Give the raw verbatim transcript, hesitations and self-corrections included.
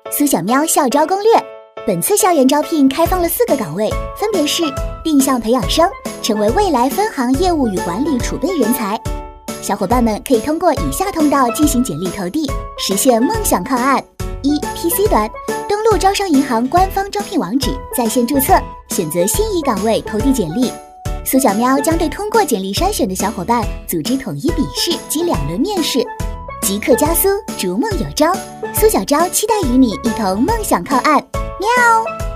苏小喵校招攻略。本次校园招聘开放了四个岗位，分别是定向培养生，成为未来分行业务与管理储备人才。小伙伴们可以通过以下通道进行简历投递，实现梦想靠岸。一 P C 端，登录招商银行官方招聘网址，在线注册，选择心仪岗位投递简历。苏小喵将对通过简历筛选的小伙伴组织统一笔试及两轮面试。即刻加苏，逐梦有招，苏小招期待与你一同梦想靠岸。喵。